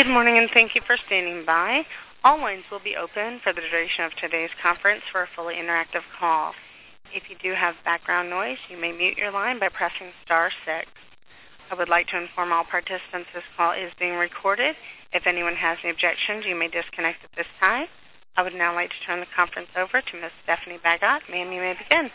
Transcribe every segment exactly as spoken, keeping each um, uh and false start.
Good morning, and thank you for standing by. All lines will be open for the duration of today's conference for a fully interactive call. If you do have background noise, you may mute your line by pressing star six. I would like to inform all participants this call is being recorded. If anyone has any objections, you may disconnect at this time. I would now like to turn the conference over to Miz Stephanie Bagot. Ma'am, you may begin.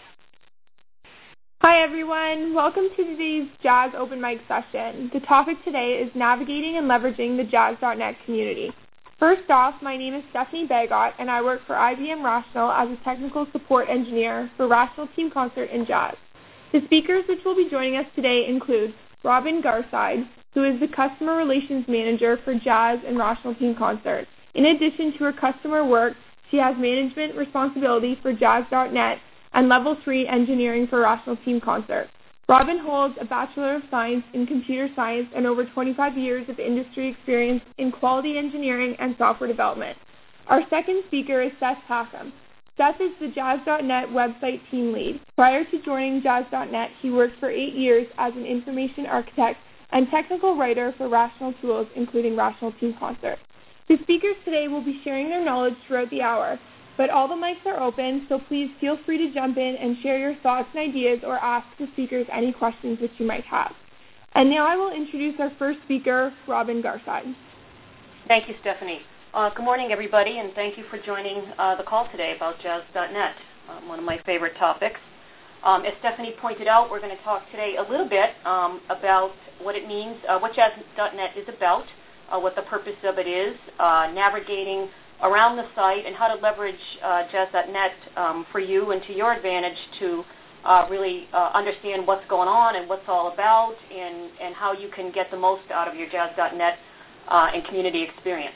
Hi everyone, welcome to today's Jazz Open Mic session. The topic today is navigating and leveraging the Jazz dot net community. First off, my name is Stephanie Bagot and I work for I B M Rational as a technical support engineer for Rational Team Concert and Jazz. The speakers which will be joining us today include Robin Garside, who is the Customer Relations Manager for Jazz and Rational Team Concert. In addition to her customer work, she has management responsibility for Jazz dot net and Level three Engineering for Rational Team Concert. Robin holds a Bachelor of Science in Computer Science and over twenty-five years of industry experience in quality engineering and software development. Our second speaker is Seth Packham. Seth is the Jazz dot net website team lead. Prior to joining Jazz dot net, he worked for eight years as an information architect and technical writer for Rational Tools, including Rational Team Concert. The speakers today will be sharing their knowledge throughout the hour, but all the mics are open, so please feel free to jump in and share your thoughts and ideas or ask the speakers any questions that you might have. And now I will introduce our first speaker, Robin Garside. Thank you, Stephanie. Uh, good morning, everybody, and thank you for joining uh, the call today about Jazz dot net, um, one of my favorite topics. Um, as Stephanie pointed out, we're going to talk today a little bit um, about what it means, uh, what Jazz dot net is about, uh, what the purpose of it is, uh, navigating around the site, and how to leverage uh, Jazz dot net um, for you and to your advantage to uh, really uh, understand what's going on and what's all about, and, and how you can get the most out of your Jazz dot net uh, and community experience.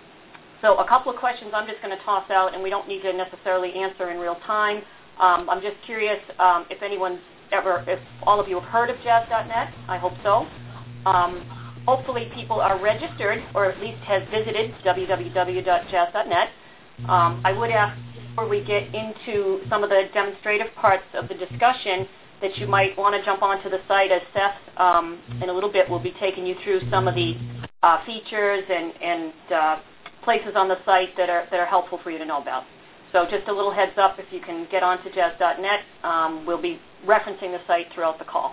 So a couple of questions I'm just going to toss out, and we don't need to necessarily answer in real time. Um, I'm just curious um, if anyone's ever, if all of you have heard of Jazz dot net. I hope so. Um, Hopefully people are registered or at least has visited w w w dot jazz dot net. Um, I would ask before we get into some of the demonstrative parts of the discussion that you might want to jump onto the site, as Seth um, in a little bit will be taking you through some of the uh, features and, and uh, places on the site that are, that are helpful for you to know about. So just a little heads up, if you can get onto jazz dot net, um, we'll be referencing the site throughout the call.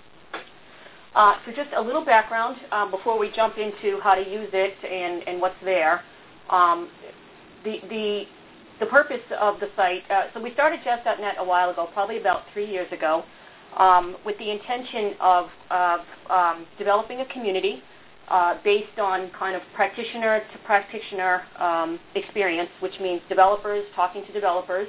Uh, so just a little background um, before we jump into how to use it and, and what's there. Um, the, the, the purpose of the site, uh, so we started jazz dot net a while ago, probably about three years ago, um, with the intention of, of um, developing a community uh, based on kind of practitioner to practitioner um, experience, which means developers talking to developers,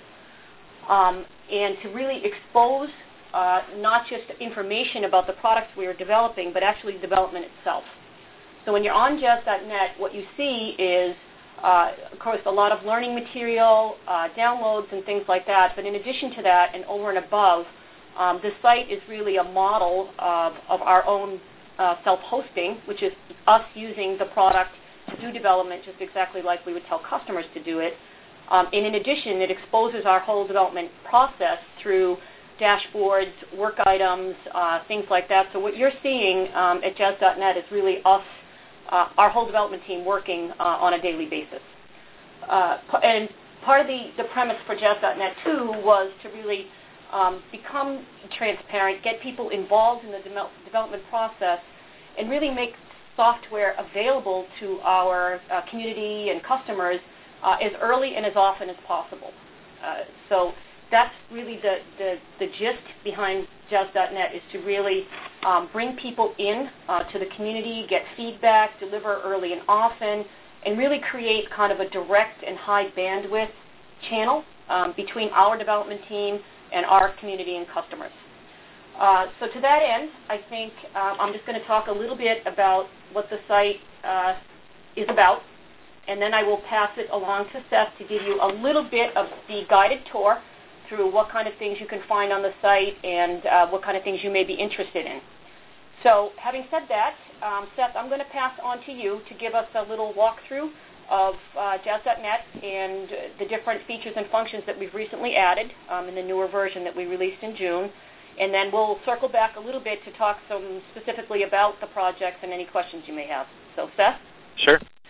um, and to really expose Uh, not just information about the products we are developing, but actually development itself. So when you're on jazz dot net, what you see is, uh, of course, a lot of learning material, uh, downloads, and things like that. But in addition to that, and over and above, um, the site is really a model of, of our own uh, self-hosting, which is us using the product to do development just exactly like we would tell customers to do it. Um, and in addition, it exposes our whole development process through dashboards, work items, uh, things like that. So what you're seeing um, at jazz dot net is really us, uh, our whole development team working uh, on a daily basis. Uh, and part of the, the premise for jazz dot net, too, was to really um, become transparent, get people involved in the de- development process, and really make software available to our uh, community and customers uh, as early and as often as possible. Uh, so that's really the, the, the gist behind jazz dot net, is to really um, bring people in uh, to the community, get feedback, deliver early and often, and really create kind of a direct and high bandwidth channel um, between our development team and our community and customers. Uh, so to that end, I think uh, I'm just going to talk a little bit about what the site uh, is about, and then I will pass it along to Seth to give you a little bit of the guided tour through what kind of things you can find on the site and uh, what kind of things you may be interested in. So having said that, um, Seth, I'm going to pass on to you to give us a little walkthrough of uh, jazz dot net and the different features and functions that we've recently added um, in the newer version that we released in June. And then we'll circle back a little bit to talk some specifically about the projects and any questions you may have. So, Seth? Sure.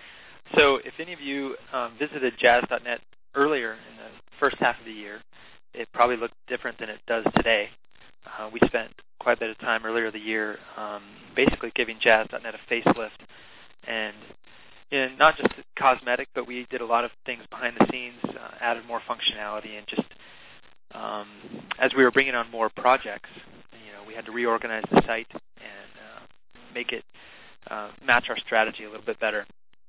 so if any of you um, visited jazz dot net earlier in the first half of the year, it probably looked different than it does today. Uh, we spent quite a bit of time earlier the year um, basically giving jazz dot net a facelift, and you know, not just cosmetic, but we did a lot of things behind the scenes, uh, added more functionality, and just um, as we were bringing on more projects, you know, we had to reorganize the site and uh, make it uh, match our strategy a little bit better.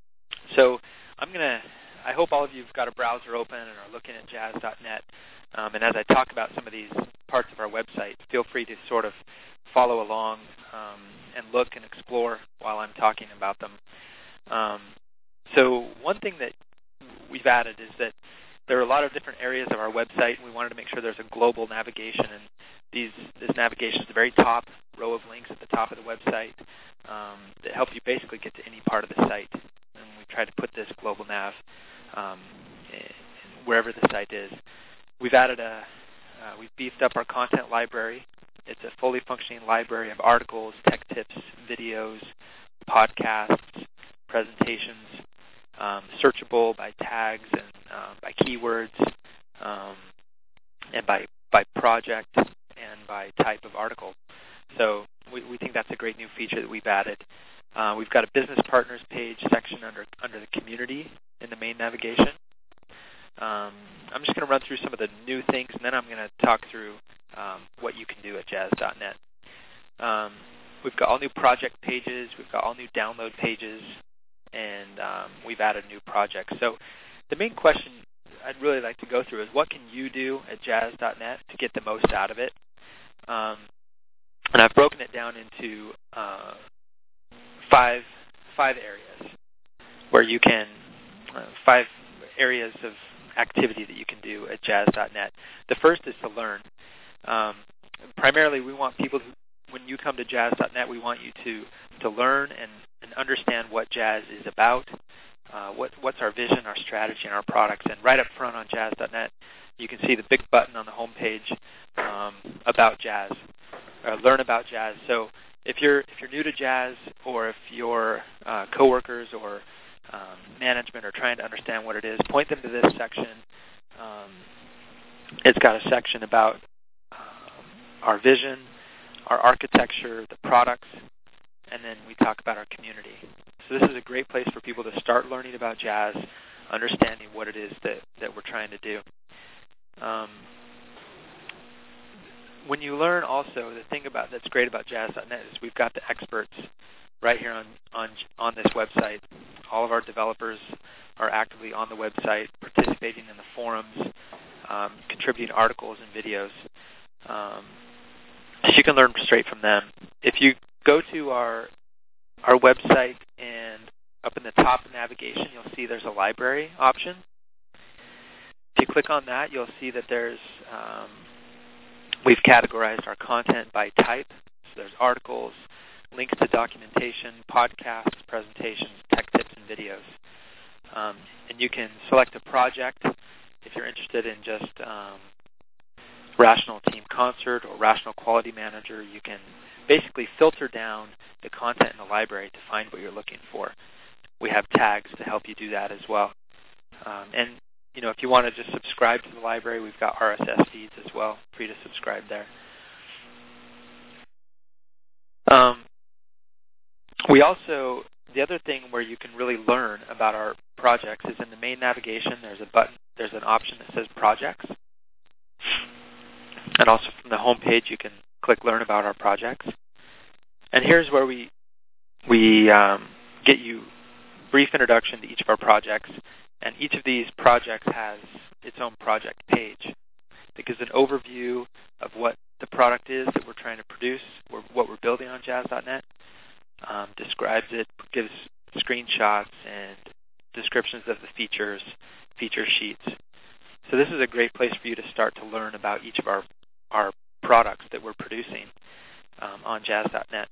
So I'm going to, I hope all of you have got a browser open and are looking at jazz dot net. Um, and as I talk about some of these parts of our website, feel free to sort of follow along um, and look and explore while I'm talking about them. Um, so one thing that we've added is that there are a lot of different areas of our website, and we wanted to make sure there's a global navigation. And these, this navigation is the very top row of links at the top of the website um, that help you basically get to any part of the site. And we tried to put this global nav um, wherever the site is. We've added a, uh, we've beefed up our content library. It's a fully functioning library of articles, tech tips, videos, podcasts, presentations, um, searchable by tags and um, by keywords, um, and by by project and by type of article. So we, we think that's a great new feature that we've added. Uh, we've got a business partners page section under under the community in the main navigation. Um, I'm just going to run through some of the new things, and then I'm going to talk through um, what you can do at jazz dot net. Um, we've got all new project pages. We've got all new download pages, and um, we've added new projects. So the main question I'd really like to go through is what can you do at jazz dot net to get the most out of it? Um, and I've broken it down into uh, five five areas where you can, uh, five areas of activity that you can do at jazz dot net. The first is to learn. Um, primarily, we want people who, when you come to jazz dot net, we want you to, to learn and, and understand what Jazz is about, uh, what, what's our vision, our strategy, and our products. And right up front on jazz dot net, you can see the big button on the home page, um, about Jazz, uh, learn about Jazz. So if you're if you're new to Jazz, or if your uh, coworkers or um, management are trying to understand what it is, point them to this section. Um, it's got a section about um, our vision, our architecture, the products, and then we talk about our community. So this is a great place for people to start learning about Jazz, understanding what it is that, that we're trying to do. Um, when you learn also, the thing about that's great about jazz dot net is we've got the experts right here on, on, on this website. All of our developers are actively on the website, participating in the forums, um, contributing articles and videos. Um, so you can learn straight from them. If you go to our our website and up in the top navigation, you'll see there's a library option. If you click on that, you'll see that there's um, we've categorized our content by type. So there's articles, links to documentation, podcasts, presentations, tech tips, and videos. Um, and you can select a project if you're interested in just um, Rational Team Concert or Rational Quality Manager. You can basically filter down the content in the library to find what you're looking for. We have tags to help you do that as well. Um, and you know, if you want to just subscribe to the library, we've got R S S feeds as well for you to subscribe there. Um, we also, the other thing where you can really learn about our projects is in the main navigation. There's a button, there's an option that says Projects. And also from the home page, you can click Learn About Our Projects. And here's where we we um, get you a brief introduction to each of our projects. And each of these projects has its own project page that gives an overview of what the product is that we're trying to produce, or what we're building on jazz dot net, um, describes it, gives screenshots and descriptions of the features, feature sheets. So this is a great place for you to start to learn about each of our, our products that we're producing um, on jazz dot net.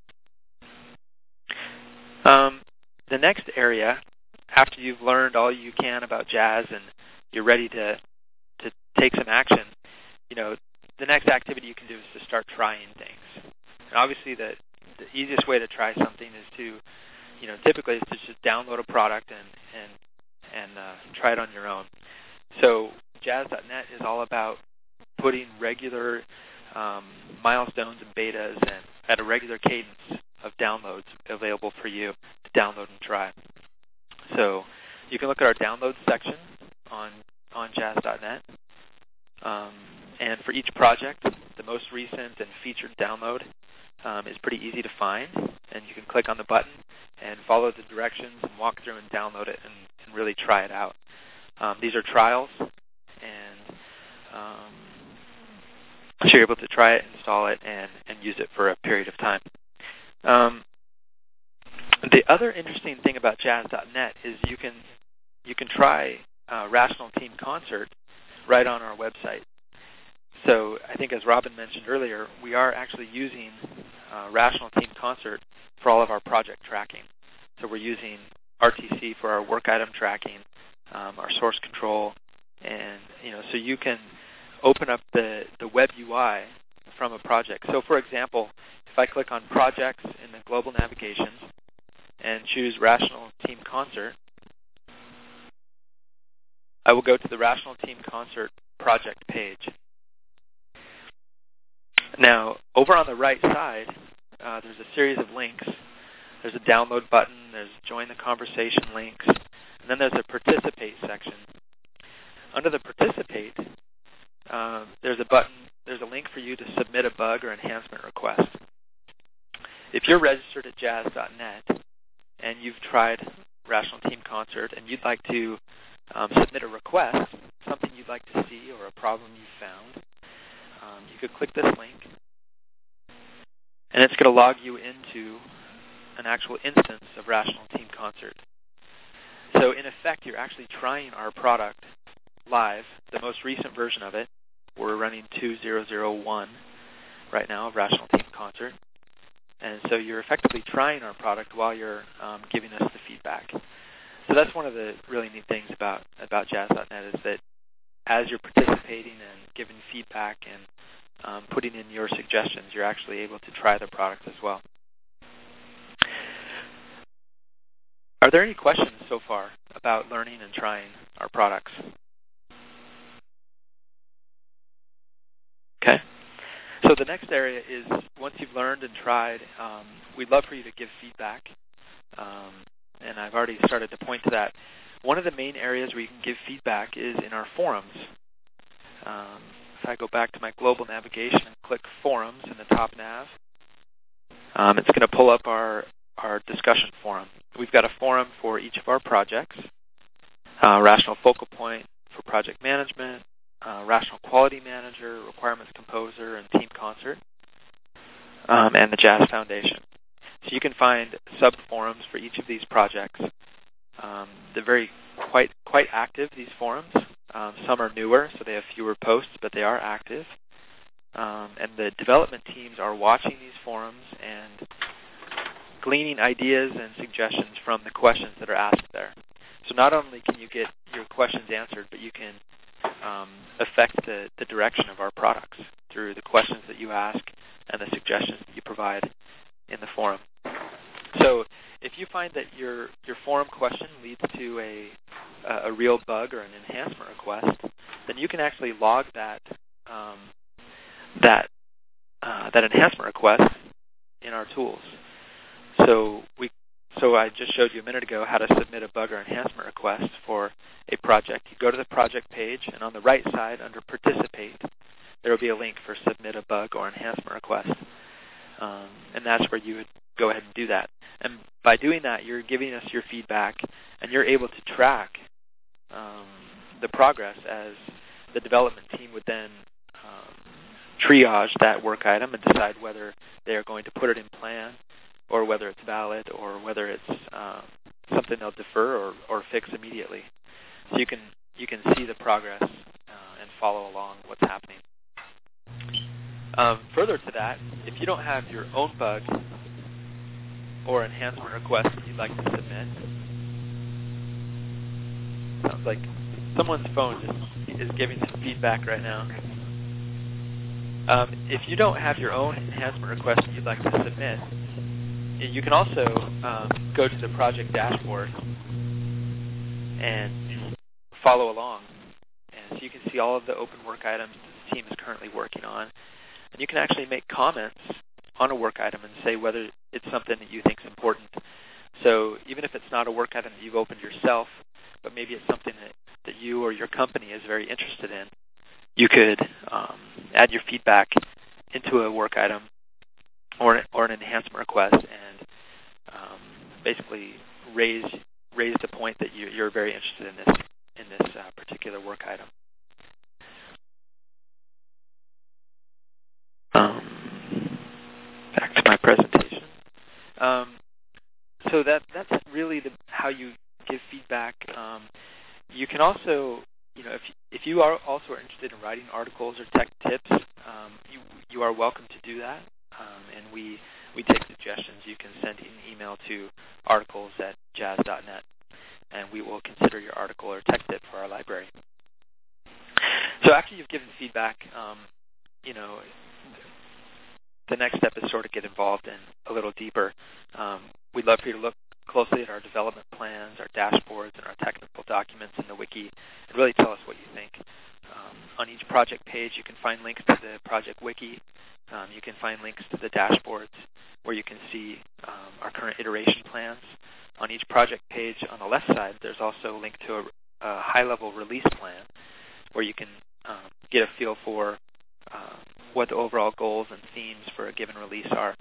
Um, the next area, after you've learned all you can about Jazz and you're ready to to take some action, you know, the next activity you can do is to start trying things. And obviously, the the easiest way to try something is to you know, typically it's to just download a product and and and uh, try it on your own. So Jazz dot net is all about putting regular um, milestones and betas and at a regular cadence of downloads available for you to download and try. So you can look at our downloads section on on Jazz dot net. Um, and for each project, the most recent and featured download um, is pretty easy to find. And you can click on the button and follow the directions and walk through and download it and, and really try it out. Um, these are trials, and um, so you're able to try it, install it, and, and use it for a period of time. Um, the other interesting thing about Jazz dot net is you can you can try uh, Rational Team Concert right on our website. So I think as Robin mentioned earlier, we are actually using uh, Rational Team Concert for all of our project tracking. So we're using R T C for our work item tracking, um, our source control, and you know, so you can open up the, the web U I from a project. So for example, if I click on Projects in the Global Navigations and choose Rational Team Concert, I will go to the Rational Team Concert project page. Now, over on the right side, uh, there's a series of links. There's a download button, there's join the conversation links, and then there's a participate section. Under the participate, uh, there's a button, there's a link for you to submit a bug or enhancement request. If you're registered at Jazz dot net and you've tried Rational Team Concert and you'd like to um, submit a request, something you'd like to see or a problem you found, um, you could click this link, and it's going to log you into an actual instance of Rational Team Concert. So in effect, you're actually trying our product live, the most recent version of it. We're running two point oh oh one right now of Rational Team Concert. And so you're effectively trying our product while you're um, giving us the feedback. So that's one of the really neat things about, about Jazz dot net is that as you're participating and giving feedback and um, putting in your suggestions, you're actually able to try the product as well. Are there any questions so far about learning and trying our products? Okay. So the next area is once you've learned and tried, um, we'd love for you to give feedback. Um, and I've already started to point to that. One of the main areas where you can give feedback is in our forums. Um, if I go back to my global navigation and click Forums in the top nav, um, it's going to pull up our, our discussion forum. We've got a forum for each of our projects, uh, Rational Focal Point for project management, uh, Rational Quality Manager, Requirements Composer, and Team Concert, um, and the Jazz Foundation. So you can find sub-forums for each of these projects. Um, they're very quite quite active, these forums. Um, some are newer, so they have fewer posts, but they are active. Um, and the development teams are watching these forums and gleaning ideas and suggestions from the questions that are asked there. So not only can you get your questions answered, but you can um, affect the, the direction of our products through the questions that you ask and the suggestions that you provide in the forum. So if you find that your, your forum question leads to a, a real bug or an enhancement request, then you can actually log that um, that uh, that enhancement request in our tools. So we so I just showed you a minute ago how to submit a bug or enhancement request for a project. You go to the project page, and on the right side under Participate, there will be a link for Submit a Bug or Enhancement Request. Um, and that's where you would go ahead and do that. And by doing that, you're giving us your feedback, and you're able to track um, the progress as the development team would then um, triage that work item and decide whether they are going to put it in plan or whether it's valid or whether it's um, something they'll defer or, or fix immediately. So you can you can see the progress uh, and follow along what's happening. Um, further to that, if you don't have your own bug or enhancement request that you'd like to submit, sounds like someone's phone just is giving some feedback right now. Um, if you don't have your own enhancement request that you'd like to submit, you can also um, go to the project dashboard and follow along. And so you can see all of the open work items that the team is currently working on. And you can actually make comments on a work item and say whether it's something that you think is important. So even if it's not a work item that you've opened yourself, but maybe it's something that, that you or your company is very interested in, you could um, add your feedback into a work item or, or an enhancement request and um, basically raise raise the point that you, you're very interested in this in this uh, particular work item. Um, back to my presentation. Um, so that that's really the, how you give feedback. Um, you can also, you know, if if you are also interested in writing articles or tech tips, um, you you are welcome to do that. Um, and we we take suggestions. You can send an email to articles at jazz dot net, and we will consider your article or tech tip for our library. So after you've given feedback, um, you know, the next step is sort of get involved in a little deeper. Um, we'd love for you to look closely at our development plans, our dashboards, and our technical documents in the wiki, and really tell us what you think. Um, on each project page, you can find links to the project wiki. Um, you can find links to the dashboards where you can see um, our current iteration plans. On each project page on the left side, there's also a link to a, a high-level release plan where you can um, get a feel for uh, what the overall goals and themes for a given release are.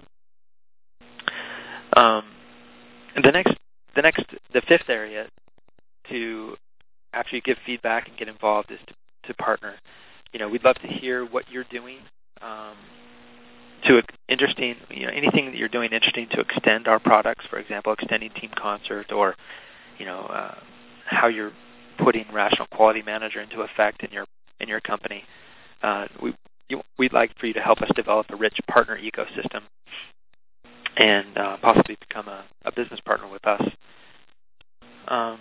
Um, and the next, the next, the fifth area to after you give feedback and get involved is to, to partner. You know, we'd love to hear what you're doing um, to interesting, you know, anything that you're doing interesting to extend our products. For example, extending Team Concert, or you know, uh, how you're putting Rational Quality Manager into effect in your in your company. Uh, we you, we'd like for you to help us develop a rich partner ecosystem and uh, possibly become a, a business partner with us. Um,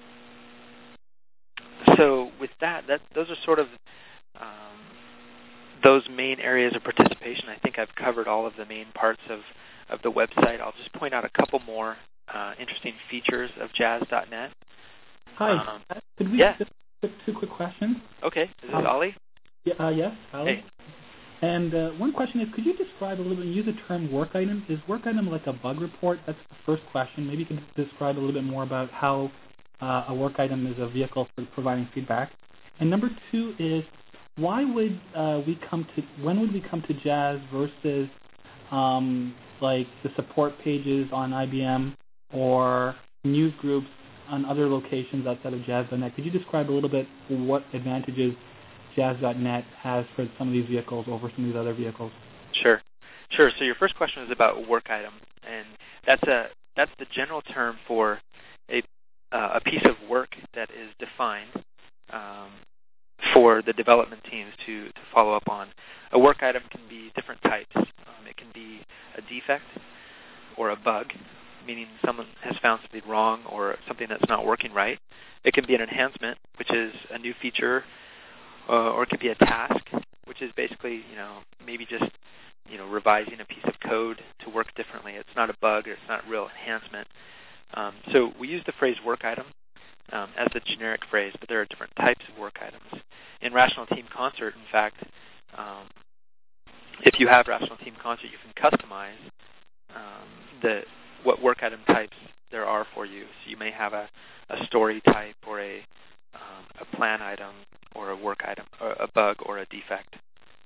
so with that, that those are sort of um, those main areas of participation. I think I've covered all of the main parts of, of the website. I'll just point out a couple more uh, interesting features of jazz dot net. Hi. Um, Could we yeah. just quick, two quick questions? Okay. Is this um, Ali? Yeah, uh, yes, Ali. Hey. And uh, one question is, could you describe a little bit, use the term work item? Is work item like a bug report? That's the first question. Maybe you could describe a little bit more about how uh, a work item is a vehicle for providing feedback. And number two is, why would uh, we come to, when would we come to Jazz versus um, like the support pages on I B M or news groups on other locations outside of jazz dot net? Could you describe a little bit what advantages jazz dot net has for some of these vehicles over some of these other vehicles? Sure, sure. So your first question is about work item, and that's a that's the general term for a uh, a piece of work that is defined um, for the development teams to, to follow up on. A work item can be different types. Um, it can be a defect or a bug, meaning someone has found something wrong or something that's not working right. It can be an enhancement, which is a new feature. Uh, or it could be a task, which is basically, you know, maybe just, you know, revising a piece of code to work differently. It's not a bug, or it's not real enhancement. Um, so we use the phrase work item um, as the generic phrase, but there are different types of work items. In Rational Team Concert, in fact, um, if you have Rational Team Concert, you can customize um, the what work item types there are for you. So you may have a, a story type or a um, a plan item or a work item, or a bug, or a defect.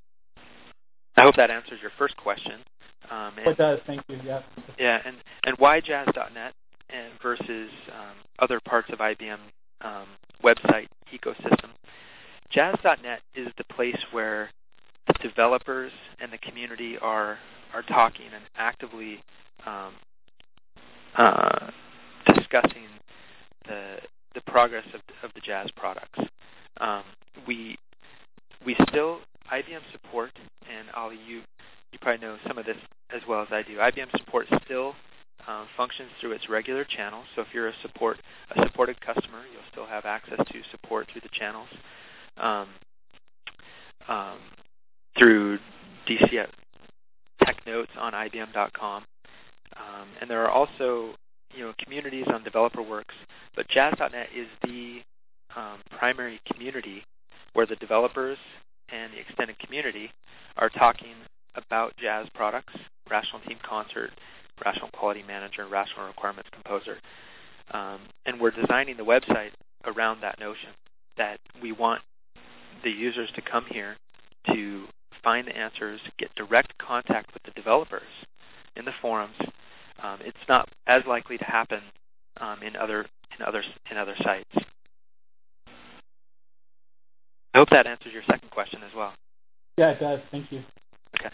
I hope that answers your first question. Um, and, it does, thank you, yeah. Yeah, and, and why jazz dot net and versus um, other parts of I B M um, website ecosystem? jazz dot net is the place where the developers and the community are are talking and actively um, uh, discussing the the progress of, of the Jazz products. Um, we we still, I B M support, and Ali, you, you probably know some of this as well as I do. I B M support still um, functions through its regular channels. So if you're a support a supported customer, you'll still have access to support through the channels um, um, through D C F Tech Notes on I B M dot com. Um, and there are also you know, communities on DeveloperWorks, but Jazz dot net is the um, primary community where the developers and the extended community are talking about Jazz products, Rational Team Concert, Rational Quality Manager, Rational Requirements Composer. Um, and we're designing the website around that notion that we want the users to come here to find the answers, get direct contact with the developers in the forums. Um, it's not as likely to happen um, in other in other in other sites. I hope that answers your second question as well. Yeah, it does. Thank you. Okay.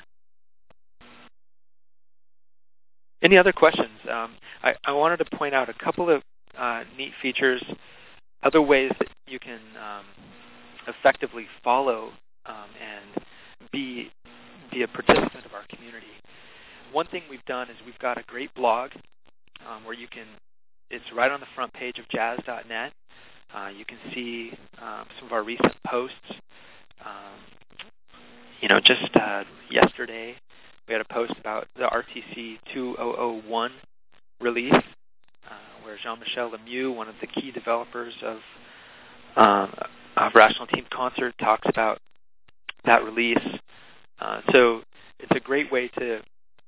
Any other questions? Um, I, I wanted to point out a couple of uh, neat features, other ways that you can um, effectively follow um, and be be a participant of our community. One thing we've done is we've got a great blog um, where you can, it's right on the front page of Jazz dot net. Uh, you can see um, some of our recent posts. Um, you know, just uh, yesterday we had a post about the R T C two thousand one release, uh, where Jean-Michel Lemieux, one of the key developers of, um, of Rational Team Concert, talks about that release. Uh, so it's a great way to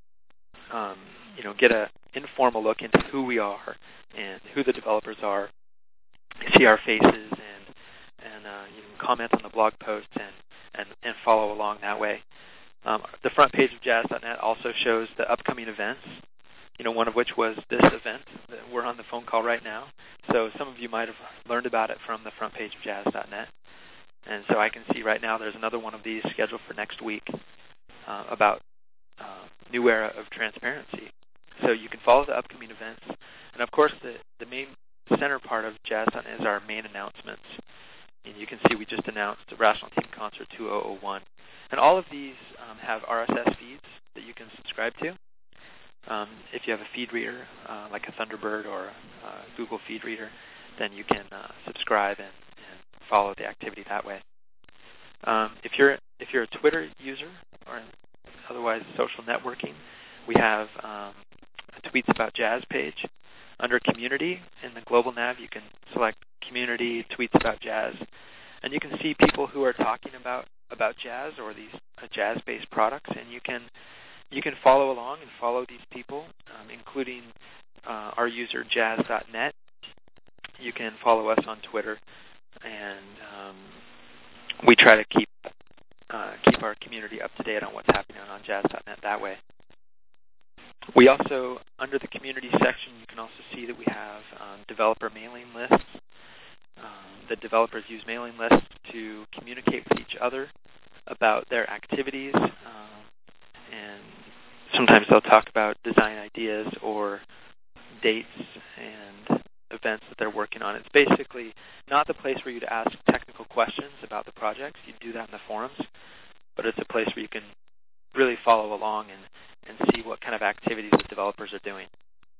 um, you know, get an informal look into who we are and who the developers are, see our faces, and and uh, you can comment on the blog posts and, and, and follow along that way. Um, the front page of Jazz dot net also shows the upcoming events, you know, one of which was this event that we're on the phone call right now. So some of you might have learned about it from the front page of Jazz dot net. And so I can see right now there's another one of these scheduled for next week uh, about uh, New Era of Transparency. So you can follow the upcoming events. And of course, the, the main center part of Jazz dot net is our main announcements. And you can see we just announced the Rational Team Concert two thousand one. And all of these um, have R S S feeds that you can subscribe to. Um, if you have a feed reader, uh, like a Thunderbird or a uh, Google feed reader, then you can uh, subscribe and, and follow the activity that way. Um, if you're if you're a Twitter user or otherwise social networking, we have um, a Tweets About Jazz page. Under Community in the global nav, you can select Community, Tweets About Jazz, and you can see people who are talking about, about jazz or these uh, jazz-based products, and you can you can follow along and follow these people, um, including uh, our user Jazz dot net. You can follow us on Twitter, and um, we try to keep uh, keep our community up to date on what's happening on Jazz dot net that way. We also, under the community section, you can also see that we have um, developer mailing lists. Um, the developers use mailing lists to communicate with each other about their activities, um, and sometimes they'll talk about design ideas or dates and events that they're working on. It's basically not the place for you to ask technical questions about the projects. You do that in the forums, but it's a place where you can really follow along and, and see what kind of activities the developers are doing.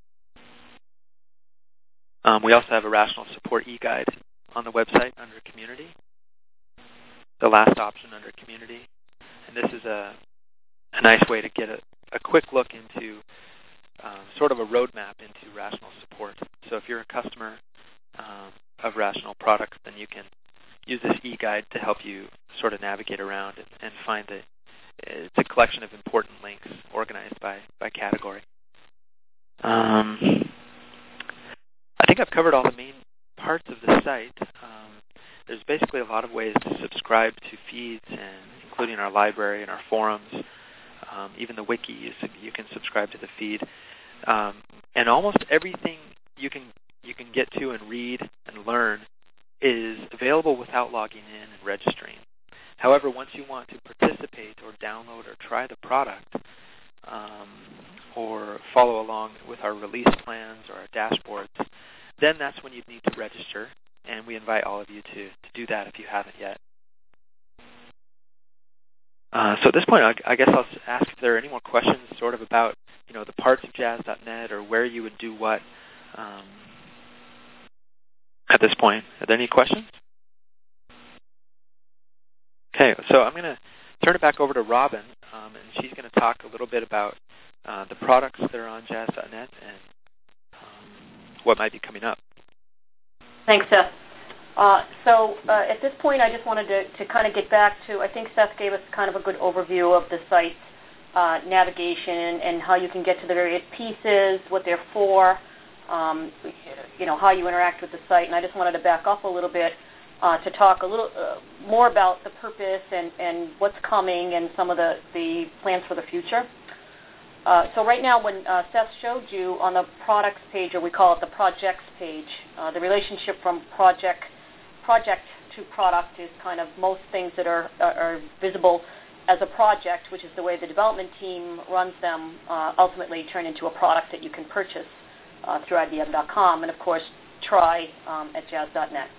Um, we also have a Rational Support e-guide on the website under Community, the last option under Community. And this is a, a nice way to get a, a quick look into um, sort of a roadmap into Rational Support. So if you're a customer um, of Rational products, then you can use this e-guide to help you sort of navigate around and, and find the It's a collection of important links organized by, by category. Um, I think I've covered all the main parts of the site. Um, there's basically a lot of ways to subscribe to feeds, and including our library and our forums, um, even the wiki. You, you can subscribe to the feed, um, and almost everything you can you can get to and read and learn is available without logging in and registering. However, once you want to participate or download or try the product, um, or follow along with our release plans or our dashboards, then that's when you'd need to register, and we invite all of you to, to do that if you haven't yet. Uh, so at this point, I, I guess I'll ask if there are any more questions sort of about, you know, the parts of Jazz dot net or where you would do what um, at this point. Are there any questions? Okay, so I'm going to turn it back over to Robin, um, and she's going to talk a little bit about uh, the products that are on Jazz dot net and um, what might be coming up. Thanks, Seth. Uh, so uh, at this point, I just wanted to, to kind of get back to, I think Seth gave us kind of a good overview of the site uh, navigation and how you can get to the various pieces, what they're for, um, you know, how you interact with the site. And I just wanted to back up a little bit uh, to talk a little uh, more about the purpose and, and what's coming and some of the, the plans for the future. Uh, so right now, when uh, Seth showed you on the products page, or we call it the projects page, uh, the relationship from project project to product is kind of most things that are, are visible as a project, which is the way the development team runs them, uh, ultimately turn into a product that you can purchase uh, through I B M dot com, and of course try um, at jazz dot net.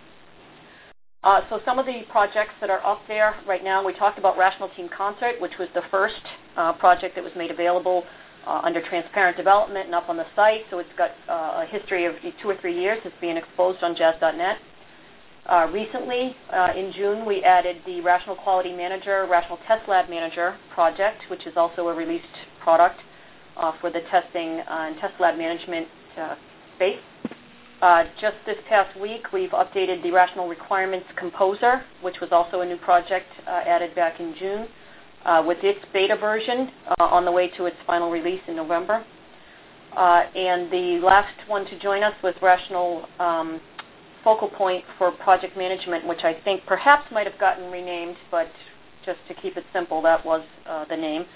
Uh, so some of the projects that are up there right now, we talked about Rational Team Concert, which was the first uh, project that was made available uh, under transparent development and up on the site. So it's got uh, a history of two or three years. It's being exposed on jazz dot net. Uh, recently, uh, in June, we added the Rational Quality Manager, Rational Test Lab Manager project, which is also a released product uh, for the testing uh, and test lab management uh, space. Uh, just this past week, we've updated the Rational Requirements Composer, which was also a new project uh, added back in June, uh, with its beta version uh, on the way to its final release in November. Uh, and the last one to join us was Rational um, Focal Point for Project Management, which I think perhaps might have gotten renamed, but just to keep it simple, that was uh, the name,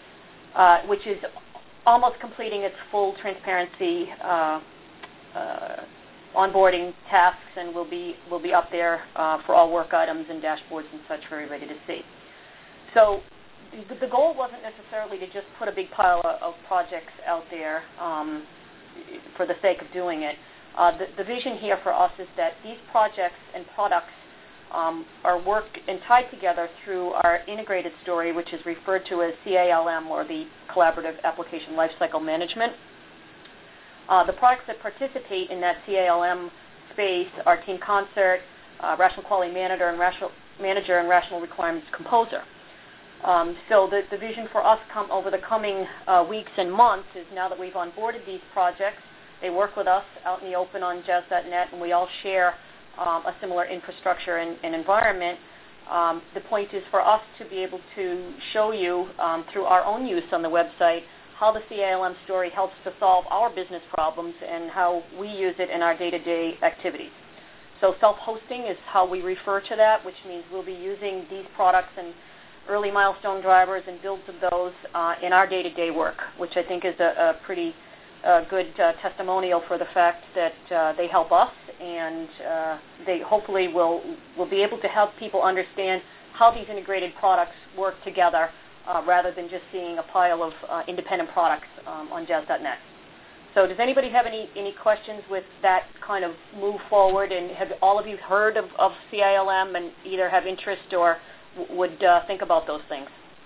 uh, which is almost completing its full transparency uh, uh, onboarding tasks, and will be will be up there uh, for all work items and dashboards and such for everybody to see. So the, the goal wasn't necessarily to just put a big pile of, of projects out there um, for the sake of doing it. Uh, the, the vision here for us is that these projects and products um, are worked and tied together through our integrated story, which is referred to as C A L M, or the Collaborative Application Lifecycle Management. Uh, the products that participate in that C A L M space are Team Concert, uh, Rational Quality Manager, and Rational Manager and Rational Requirements Composer. Um, so the, the vision for us come over the coming uh, weeks and months is, now that we've onboarded these projects, they work with us out in the open on jazz dot net, and we all share um, a similar infrastructure and, and environment. Um, the point is for us to be able to show you um, through our own use on the website how the C A L M story helps to solve our business problems and how we use it in our day-to-day activities. So self-hosting is how we refer to that, which means we'll be using these products and early milestone drivers and builds of those uh, in our day-to-day work, which I think is a, a pretty uh, good uh, testimonial for the fact that uh, they help us, and uh, they hopefully will, will be able to help people understand how these integrated products work together, Uh, rather than just seeing a pile of uh, independent products um, on jazz dot net. So does anybody have any, any questions with that kind of move forward? And have all of you heard of, of C A L M and either have interest or w- would uh, think about those things?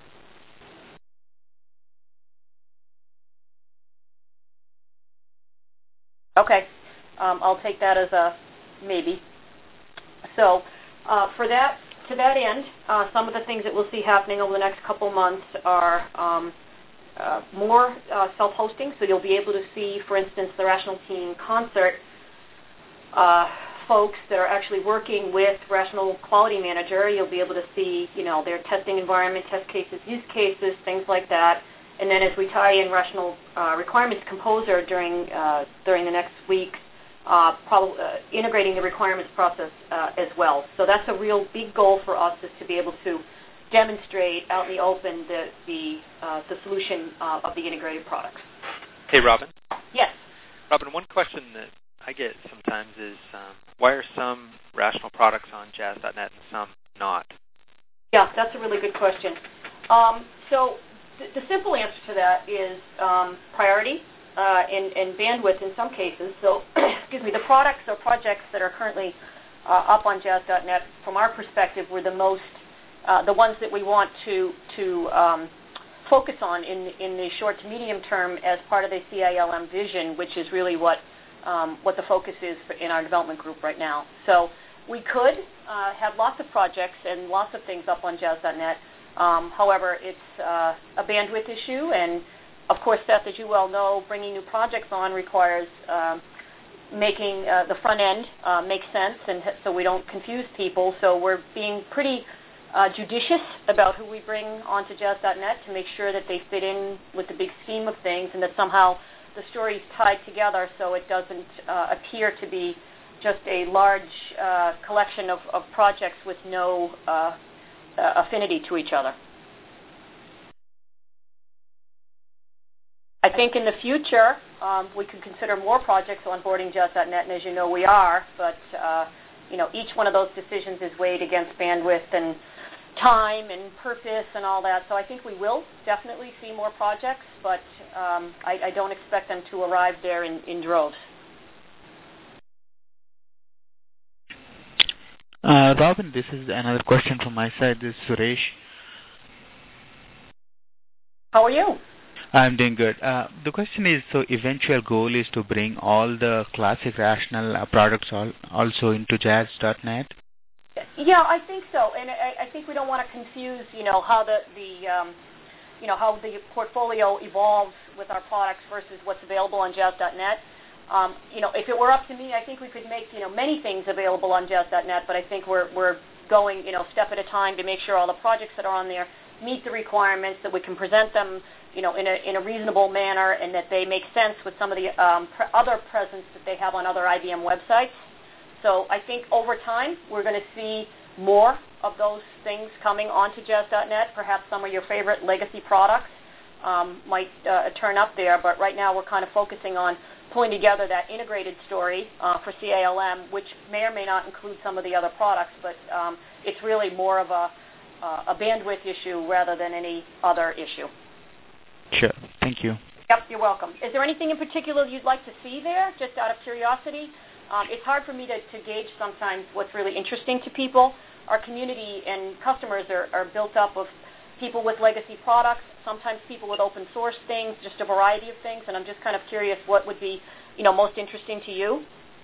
Okay. Um, I'll take that as a maybe. So uh, for that, to that end, uh, some of the things that we'll see happening over the next couple months are um, uh, more uh, self-hosting. So you'll be able to see, for instance, the Rational Team Concert uh, folks that are actually working with Rational Quality Manager. You'll be able to see, you know, their testing environment, test cases, use cases, things like that. And then as we tie in Rational uh, Requirements Composer during uh, during the next week, Uh, probably, uh, integrating the requirements process uh, as well. So that's a real big goal for us, is to be able to demonstrate out in the open the the, uh, the solution uh, of the integrated products. Hey, Robin. Yes. Robin, one question that I get sometimes is um, why are some Rational products on jazz dot net and some not? Yeah, that's a really good question. Um, so th- the simple answer to that is um, priority. Uh, and, and bandwidth in some cases. So, excuse me, the products or projects that are currently uh, up on jazz dot net, from our perspective, were the most, uh, the ones that we want to to um, focus on in in the short to medium term as part of the C A L M vision, which is really what um, what the focus is for, in our development group right now. So we could uh, have lots of projects and lots of things up on jazz dot net. Um, however, it's uh, a bandwidth issue, and of course, Seth, as you well know, bringing new projects on requires um, making uh, the front end uh, make sense, and so we don't confuse people. So we're being pretty uh, judicious about who we bring onto Jazz dot net to make sure that they fit in with the big scheme of things, and that somehow the story is tied together so it doesn't uh, appear to be just a large uh, collection of, of projects with no uh, uh, affinity to each other. I think in the future um, we could consider more projects onboarding Jazz dot net, and as you know we are, but uh, you know each one of those decisions is weighed against bandwidth and time and purpose and all that. So I think we will definitely see more projects, but um, I, I don't expect them to arrive there in, in droves. Uh, Robin, this is another question from my side. This is Suresh. How are you? I'm doing good. Uh, the question is, so eventual goal is to bring all the classic Rational uh, products all, also into Jazz dot net? Yeah, I think so, and I, I think we don't want to confuse, you know, how the, the um, you know, how the portfolio evolves with our products versus what's available on Jazz dot net. Um, you know, if it were up to me, I think we could make, you know, many things available on Jazz dot net, but I think we're we're going, you know, step at a time to make sure all the projects that are on there meet the requirements, that we can present them, you know, in a in a reasonable manner, and that they make sense with some of the um, pre- other presence that they have on other I B M websites. So I think over time we're going to see more of those things coming onto Jazz dot net. Perhaps some of your favorite legacy products um, might uh, turn up there, but right now we're kind of focusing on pulling together that integrated story uh, for C A L M, which may or may not include some of the other products, but um, it's really more of a, uh, a bandwidth issue rather than any other issue. Sure. Thank you. Yep, you're welcome. Is there anything in particular you'd like to see there, just out of curiosity? Um, it's hard for me to, to gauge sometimes what's really interesting to people. Our community and customers are, are built up of people with legacy products, sometimes people with open source things, just a variety of things, and I'm just kind of curious what would be, you know, most interesting to you.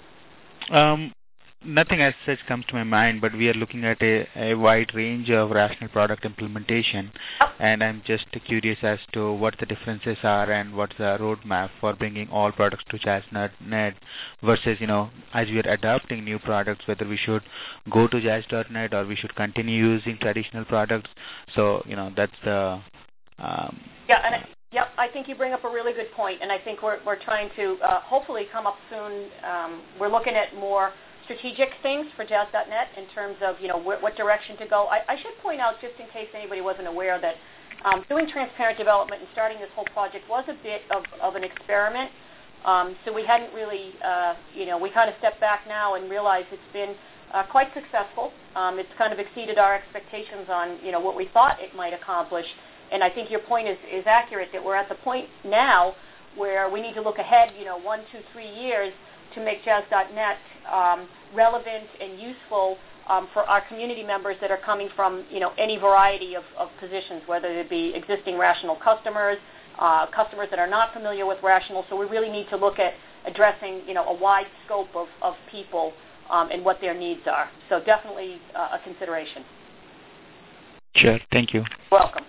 Um, nothing as such comes to my mind, but we are looking at a, a wide range of Rational product implementation, Yep. and I'm just curious as to what the differences are and what's the roadmap for bringing all products to Jazz dot net versus, you know, as we are adopting new products, whether we should go to Jazz dot net or we should continue using traditional products. So, you know, that's the... Um, yeah, and I, yep, I think you bring up a really good point, and I think we're, we're trying to uh, hopefully come up soon. Um, we're looking at more strategic things for Jazz dot net in terms of, you know, wh- what direction to go. I, I should point out, just in case anybody wasn't aware, that um, doing transparent development and starting this whole project was a bit of, of an experiment. Um, so we hadn't really, uh, you know, we kind of stepped back now and realized it's been uh, quite successful. Um, it's kind of exceeded our expectations on, you know, what we thought it might accomplish. And I think your point is, is accurate, that we're at the point now where we need to look ahead, you know, one, two, three years to make Jazz dot net um, relevant and useful um, for our community members that are coming from, you know, any variety of, of positions, whether it be existing Rational customers, uh, customers that are not familiar with Rational. So we really need to look at addressing, you know, a wide scope of, of people um, and what their needs are. So definitely uh, a consideration. Sure. Thank you. Welcome.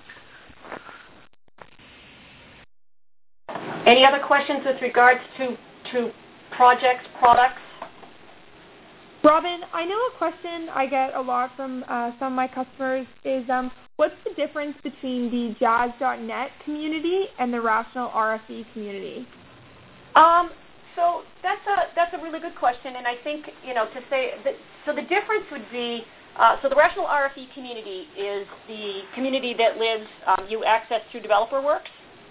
Any other questions with regards to, to projects, products? Robin, I know a question I get a lot from uh, some of my customers is um, what's the difference between the Jazz dot net community and the Rational R F E community? Um, so that's a that's a really good question, and I think, you know, to say that, so the difference would be, uh, so the Rational R F E community is the community that lives, um, you access through DeveloperWorks.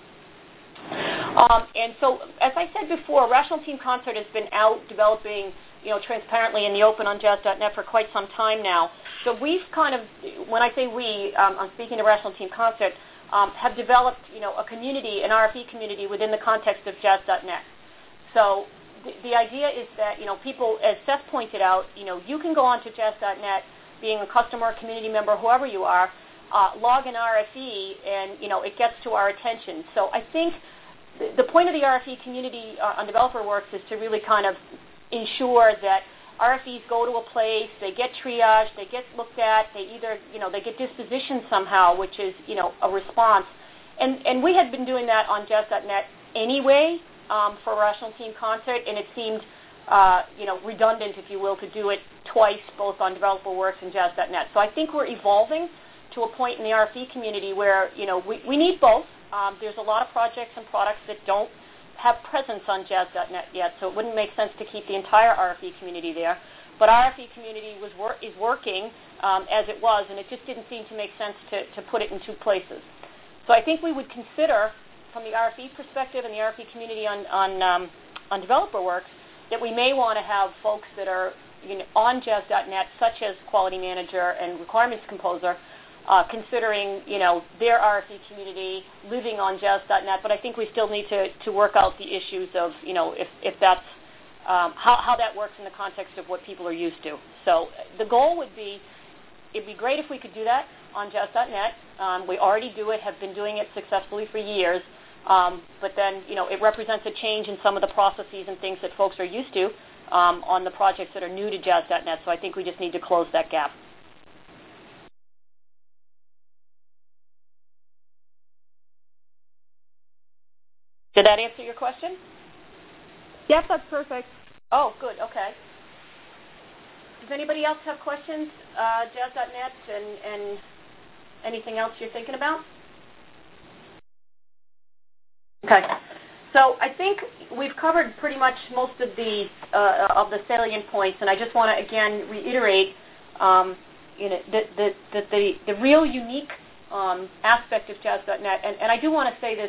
Um, and so, as I said before, Rational Team Concert has been out developing, you know, transparently in the open on Jazz dot net for quite some time now. So we've kind of, when I say we, um, I'm speaking to Rational Team Concert, um, have developed, you know, a community, an R F E community within the context of Jazz dot net. So the, the idea is that, you know, people, as Seth pointed out, you know, you can go on to Jazz dot net, being a customer, community member, whoever you are, uh, log an R F E, and, you know, it gets to our attention. So I think the point of the R F E community uh, on DeveloperWorks is to really kind of ensure that R F Es go to a place, they get triaged, they get looked at, they either, you know, they get dispositioned somehow, which is, you know, a response. And and we had been doing that on Jazz dot net anyway um, for Rational Team Concert, and it seemed uh, you know, redundant, if you will, to do it twice, both on DeveloperWorks and Jazz dot net. So I think we're evolving to a point in the R F E community where, you know, we, we need both. Um, there's a lot of projects and products that don't have presence on Jazz dot net yet, so it wouldn't make sense to keep the entire R F E community there. But our R F E community was wor- is working um, as it was, and it just didn't seem to make sense to, to put it in two places. So I think we would consider, from the R F E perspective and the R F E community on on, um, on DeveloperWorks, that we may want to have folks that are, you know, on Jazz dot net, such as Quality Manager and Requirements Composer, uh, considering, you know, their R F E community living on Jazz dot net. But I think we still need to, to work out the issues of, you know, if, if that's um, how, how that works in the context of what people are used to. So the goal would be, it'd be great if we could do that on Jazz dot net. Um, we already do it, have been doing it successfully for years. Um, but then, you know, it represents a change in some of the processes and things that folks are used to um, on the projects that are new to Jazz dot net. So I think we just need to close that gap. Did that answer your question? Yep, that's perfect. Oh, good. Okay. Does anybody else have questions, uh, Jazz dot net, and, and anything else you're thinking about? Okay. So I think we've covered pretty much most of the uh, of the salient points, and I just want to again reiterate, um, you know, that the, the, the, the real unique um, aspect of Jazz dot net, and, and I do want to say this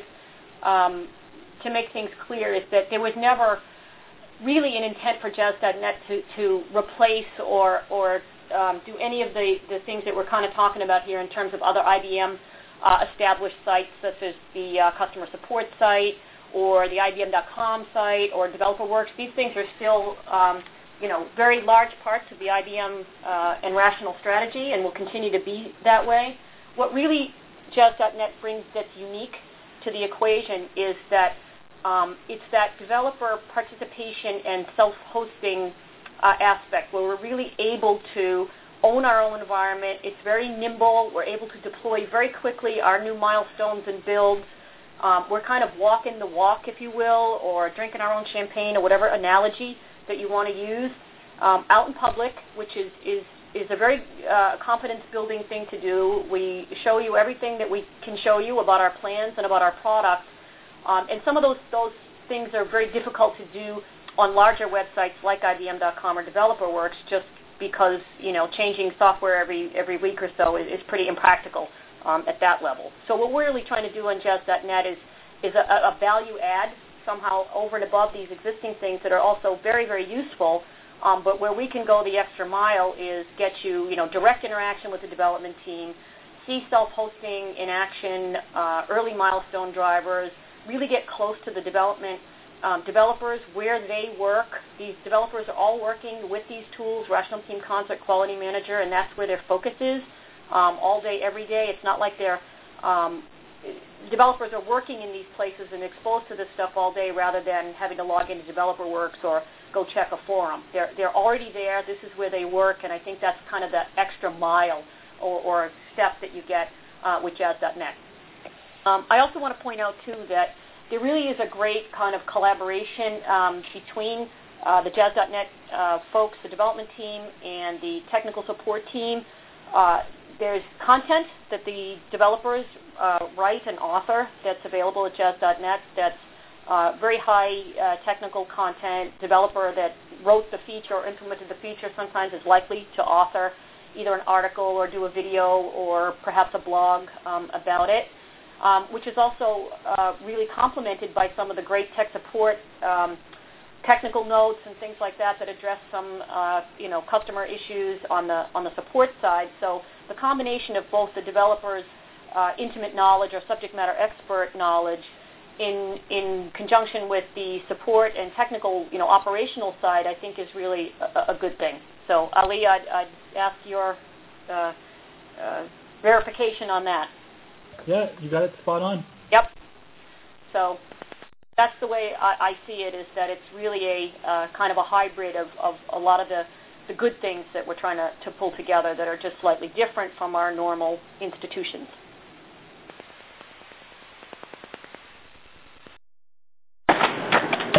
um, to make things clear, is that there was never really an intent for Jazz dot net to, to replace or or um, do any of the, the things that we're kind of talking about here in terms of other I B M uh, established sites, such as the uh, customer support site or the I B M dot com site or DeveloperWorks. These things are still, um, you know, very large parts of the I B M uh, and Rational strategy, and will continue to be that way. What really Jazz dot net brings that's unique to the equation is that um, it's that developer participation and self-hosting uh, aspect where we're really able to own our own environment. It's very nimble. We're able to deploy very quickly our new milestones and builds. Um, we're kind of walking the walk, if you will, or drinking our own champagne, or whatever analogy that you want to use, um, out in public, which is, is, is a very uh, confidence-building thing to do. We show you everything that we can show you about our plans and about our products. Um, and some of those, those things are very difficult to do on larger websites like I B M dot com or DeveloperWorks, just because, you know, changing software every, every week or so is, is pretty impractical. Um, at that level. So what we're really trying to do on Jazz dot net is, is a, a value add somehow over and above these existing things that are also very, very useful, um, but where we can go the extra mile is get you, you know, direct interaction with the development team, see self-hosting in action, uh, early milestone drivers, really get close to the development um, developers where they work. These developers are all working with these tools, Rational Team Concert, Quality Manager, and that's where their focus is. Um, all day, every day. It's not like they're um, developers are working in these places and exposed to this stuff all day, rather than having to log into DeveloperWorks or go check a forum. They're they're already there. This is where they work, and I think that's kind of that extra mile or, or step that you get uh, with Jazz dot net. Um, I also want to point out too that there really is a great kind of collaboration um, between uh, the Jazz dot net uh, folks, the development team, and the technical support team. Uh, There's content that the developers uh, write and author that's available at Jazz dot net that's uh, very high uh, technical content. Developer that wrote the feature or implemented the feature sometimes is likely to author either an article or do a video or perhaps a blog um, about it, um, which is also uh, really complemented by some of the great tech support um, technical notes and things like that that address some, uh, you know, customer issues on the on the support side. So the combination of both the developers' uh, intimate knowledge or subject matter expert knowledge, in in conjunction with the support and technical, you know, operational side, I think is really a, a good thing. So Ali, I'd, I'd ask your uh, uh, verification on that. Yeah, you got it spot on. Yep. So that's the way I, I see it, is that it's really a uh, kind of a hybrid of, of a lot of the, the good things that we're trying to, to pull together that are just slightly different from our normal institutions.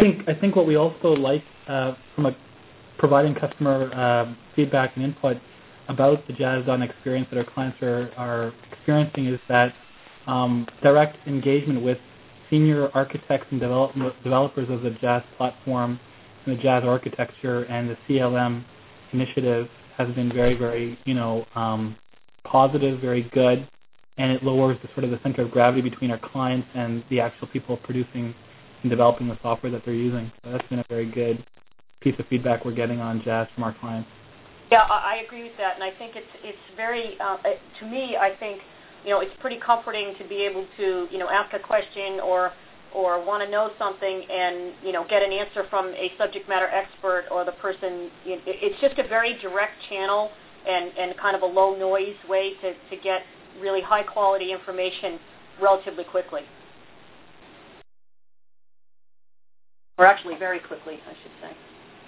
think I think what we also like uh, from a providing customer uh, feedback and input about the Jazz dot net experience that our clients are, are experiencing is that um, direct engagement with senior architects and develop, developers of the Jazz platform and the Jazz architecture and the C L M initiative has been very, very, you know, um, positive, very good, and it lowers the sort of the center of gravity between our clients and the actual people producing and developing the software that they're using. So that's been a very good piece of feedback we're getting on Jazz from our clients. Yeah, I agree with that, and I think it's it's very uh, to me. I think you know it's pretty comforting to be able to you know ask a question or or want to know something and you know get an answer from a subject matter expert or the person. You know, it's just a very direct channel and, and kind of a low noise way to, to get really high quality information relatively quickly, or actually very quickly, I should say.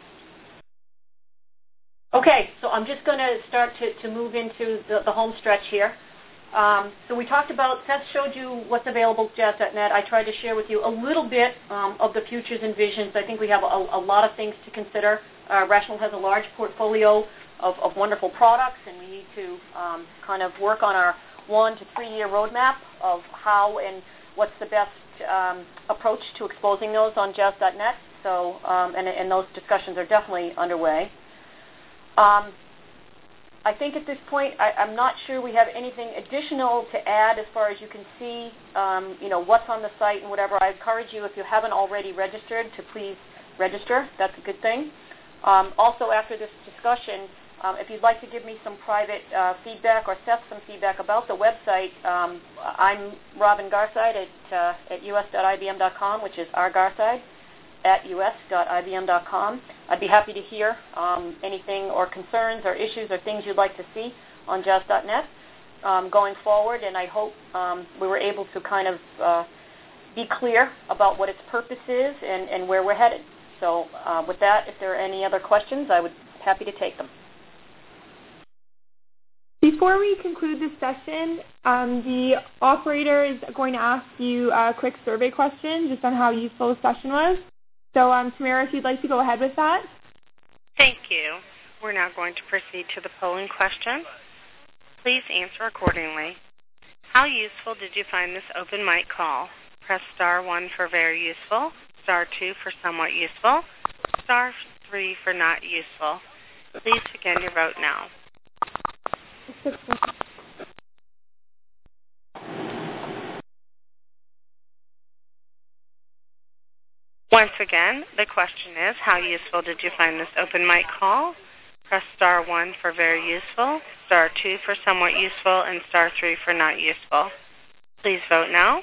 Okay, so I'm just going to start to, to move into the, the home stretch here. Um, so we talked about, Seth showed you what's available at Jazz dot net. I tried to share with you a little bit um, of the futures and visions. I think we have a, a lot of things to consider. Uh, Rational has a large portfolio of, of wonderful products, and we need to um, kind of work on our one to three year roadmap of how and what's the best um, approach to exposing those on Jazz dot net. So, um, and, and those discussions are definitely underway. Um, I think at this point, I, I'm not sure we have anything additional to add as far as you can see, um, you know, what's on the site and whatever. I encourage you, if you haven't already registered, to please register. That's a good thing. Um, also, after this discussion, um, if you'd like to give me some private uh, feedback or Seth some feedback about the website, um, I'm Robin Garside at, uh, at U S dot I B M dot com, which is R Garside at U S dot I B M dot com. I'd be happy to hear um, anything or concerns or issues or things you'd like to see on Jazz dot net um, going forward, and I hope um, we were able to kind of uh, be clear about what its purpose is and, and where we're headed. So uh, with that, if there are any other questions, I would be happy to take them. Before we conclude this session, um, the operator is going to ask you a quick survey question just on how useful the session was. So, um, Tamara, if you'd like to go ahead with that. Thank you. We're now going to proceed to the polling question. Please answer accordingly. How useful did you find this open mic call? Press star one for very useful, star two for somewhat useful, star three for not useful. Please begin your vote now. Once again, the question is, how useful did you find this open mic call? Press star one for very useful, star two for somewhat useful, and star three for not useful. Please vote now.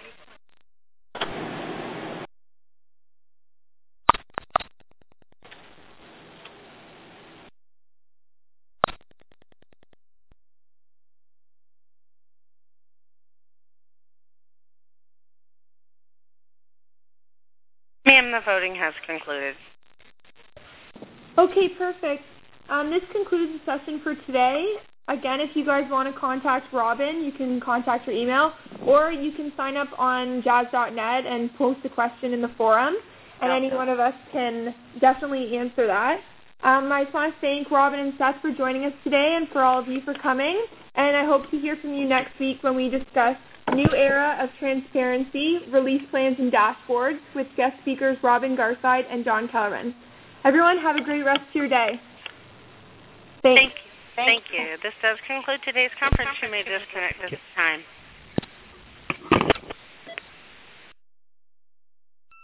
Ma'am, the voting has concluded. Okay, perfect. Um, this concludes the session for today. Again, if you guys want to contact Robin, you can contact her email, or you can sign up on Jazz dot net and post a question in the forum, and any one of us can definitely answer that. Um, I just want to thank Robin and Seth for joining us today and for all of you for coming, and I hope to hear from you next week when we discuss New Era of Transparency, Release Plans and Dashboards with guest speakers Robin Garside and John Kellerman. Everyone, have a great rest of your day. Thanks. Thank you. Thank you. This does conclude today's conference. You may disconnect at this time.